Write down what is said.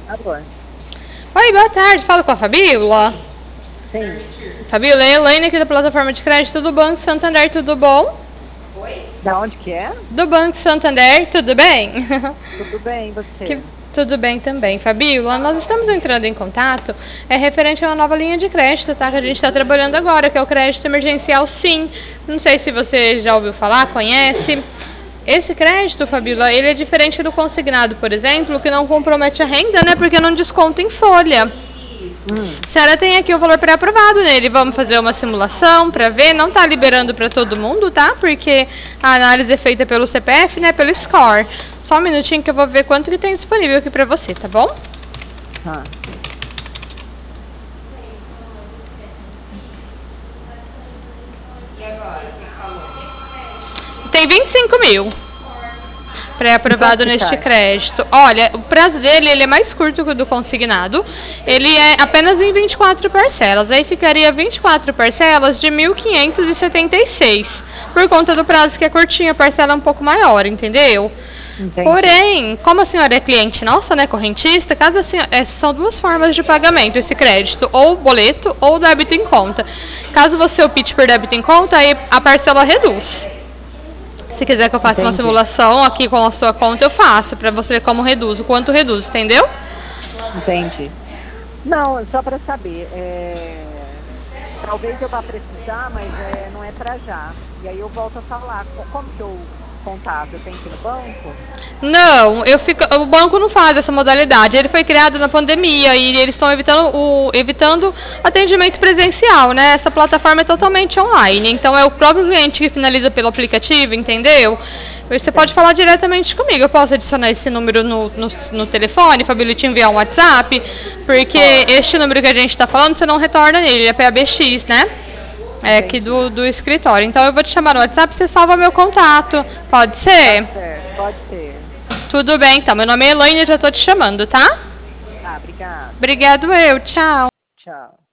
Alô? Oi, boa tarde. Falo com a Fabíola. Sim. Fabíola, é a Elaine aqui da plataforma de crédito do Banco Santander, tudo bom? Da onde que é? Do Banco Santander, tudo bem? Tudo bem, Que- você? Tudo bem também, Fabíola. Nós estamos entrando em contato, referente a uma nova linha de crédito, tá? Que a gente está trabalhando agora, que é o crédito emergencial Sim. Não sei se você já ouviu falar, conhece. Esse crédito, Fabíola, ele é diferente do consignado, por exemplo, que não compromete a renda, né? Porque não desconta em folha. Hum, A senhora tem aqui o valor pré-aprovado nele. Vamos fazer uma simulação para ver. Não tá liberando para todo mundo, tá? Porque a análise é feita pelo CPF, né? Pelo score. Só um minutinho que eu vou ver quanto que tem disponível aqui para você, tá bom? tá. Tem 25 mil E quanto pré-aprovado que neste sai? crédito. Olha, o prazo dele ele é mais curto que o do consignado. Ele é apenas em 24 parcelas. Aí ficaria 24 parcelas de 1.576. Por conta do prazo que é curtinho, a parcela é um pouco maior, entendeu? Entendi. Porém, como a senhora é cliente nossa, né, correntista, caso a senhora, são duas formas de pagamento esse crédito, ou boleto ou débito em conta. Caso você opte por débito em conta, aí a parcela reduz. Se quiser que eu faça uma Entendi. simulação aqui com a sua conta, eu faço, para você ver como reduz, o quanto reduz, entendeu? Entendi. Não, só para saber, talvez eu vá precisar, mas não é para já. E aí eu volto a falar. Como que eu contato? Eu tenho que ir no banco? Não, o banco não faz essa modalidade. Ele foi criado na pandemia e eles estão evitando atendimento presencial, né? Essa plataforma é totalmente online, então é o próprio cliente que finaliza pelo aplicativo, entendeu? Você pode Entendi. falar diretamente comigo. Eu posso adicionar esse número no telefone, Fabíola, te enviar um WhatsApp, porque Pode. este número que a gente está falando, você não retorna nele, ele é PABX, né? É aqui Entendi. do escritório. Então eu vou te chamar no WhatsApp, você salva meu contato. Pode Tá ser? certo. Pode ser. Tudo bem, então. Meu nome é Elaine, eu já tô te chamando, tá? Tá, obrigada. Obrigado eu, tchau. Tchau.